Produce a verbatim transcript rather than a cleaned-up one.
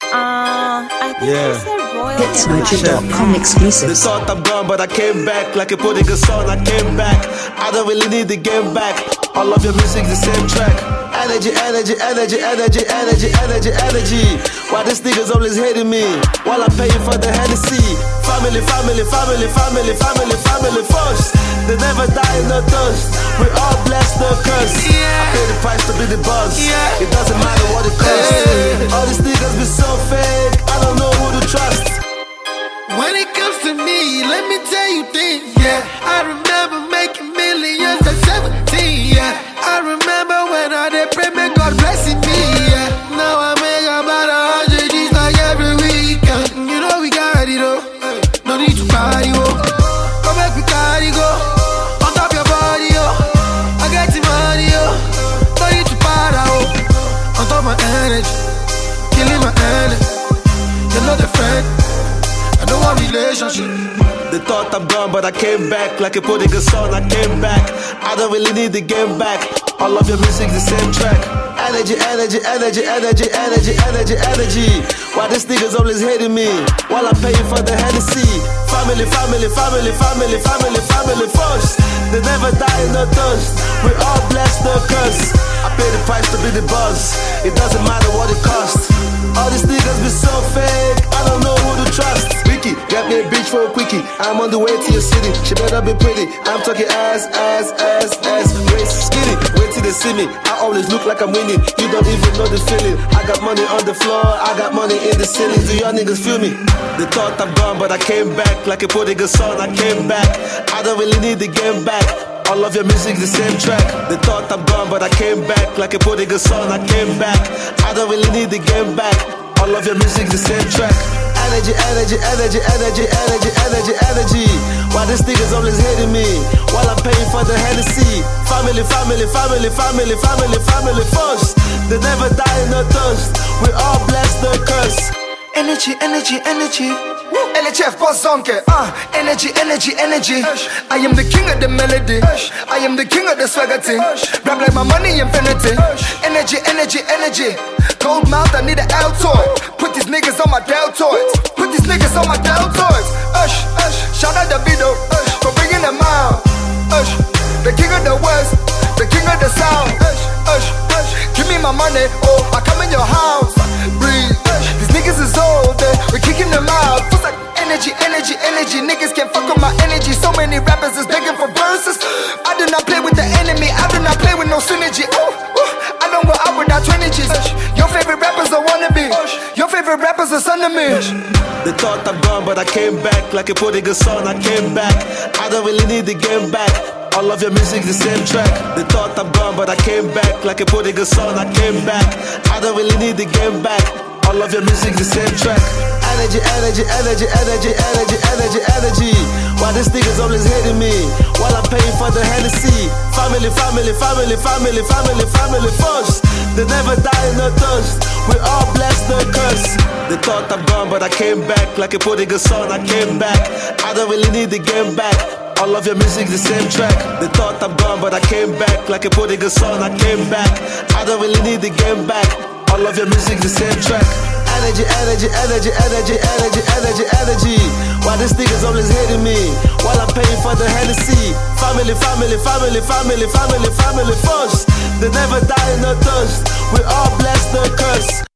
Uh, I think Yeah. it's a royal. hits mojo dot com They exclusives. thought I'm gone, but I came back like a prodigal son. I came back. I don't really need the game back. All of your music's the same track. Energy, energy, energy, energy, energy, energy, energy. Why these niggas always hating me while I'm paying for the Hennessy? Family, family, family, family, family, family first. They never die in no thirst. We all blessed, no curse. I pay the price to be the boss. It doesn't matter what it costs. All these niggas be so fake. I don't know who to trust. When it comes to me, let me tell you things, yeah. I remember making millions at seventeen, yeah. I remember when I did pray, man, God blessing me, yeah. Now I make about a hundred G's like every weekend. You know we got it, oh. No need to party, oh. Come back, we carry go. On top your body, oh. I got the money, oh. No need to party, oh. On top my energy, killing my energy. You're not a friend. I don't want relationship. They thought I'm gone, but I came back like a prodigal son. I came back. I don't really need the game back. All of your music's the same track. Energy, energy, energy, energy, energy, energy, energy. Why these niggas always hating me while I'm paying for the Hennessy? Family, family, family, family, family, family first. They never die in no thirst. We all blessed, no curse. I pay the price to be the boss. It doesn't matter what it costs. All these niggas be so fake. I don't know who to trust. Vicky, get me a bitch for a quickie. I'm on the way to your city. She better be pretty. I'm talking ass, ass, ass, ass. Waist skinny. Wait till they see me. I always look like I'm winning. You don't even know the feeling. I got money on the floor. I got money in the ceiling. Do y'all niggas feel me? They thought I'm gone, but I came back like a prodigal son. I came back. I don't really need the game back. All of your music's the same track. They thought I'm gone, but I came back like a prodigal son. I came back. I don't really need the game back. All of your music's the same track. Energy, energy, energy, energy, energy, energy, energy. Why these niggas always hating me while I'm paying for the Hennessy? Family, family, family, family, family, family first. They never die in no thirst. We all blessed, no curse. Energy, energy, energy. L H F boss zonke, uh, energy, energy, energy. I am the king of the melody. I am the king of the swagger thing. Rap like my money infinity. Energy, energy, energy. Cold mouth, I need an Altoid. Put these niggas on my deltoids. Put these niggas on my deltoids. Ush, ush. Shout out Davido for bringing them out. Ush, the king of the west, the king of the south. Ush, ush, ush. Give me my money, oh, I come in your house. Breathe. These niggas is old, eh? We're kicking them out. Feels like energy, energy, energy. Niggas can't fuck with my energy. So many rappers is begging for verses. I do not play with the enemy. I do not play with no synergy. Ooh, ooh. I don't go out without twenty G's. Your favorite rappers are wannabe. Your favorite rappers are son of me. They thought I'm gone, but I came back like a prodigal son. I came back. I don't really need the game back. All of your music's the same track. They thought I'm gone, but I came back like a prodigal son. I came back. I don't really need the game back. All of your music's the same track. Energy, energy, energy, energy, energy, energy, energy. Why these niggas always hating me while I'm paying for the Hennessy? Family, family, family, family, family, family first. They never die in no thirst. We all blessed, no curse. They thought I'm gone, but I came back like a prodigal son. I came back. I don't really need the game back. All of your music's the same track. They thought I'm gone, but I came back like a prodigal son. I came back. I don't really need the game back. All of your music's the same track. Energy, energy, energy, energy, energy, energy, energy. Why these niggas always hating me while I'm paying for the Hennessy? Family, family, family, family, family, family first. They never die in no thirst. We all blessed, no curse.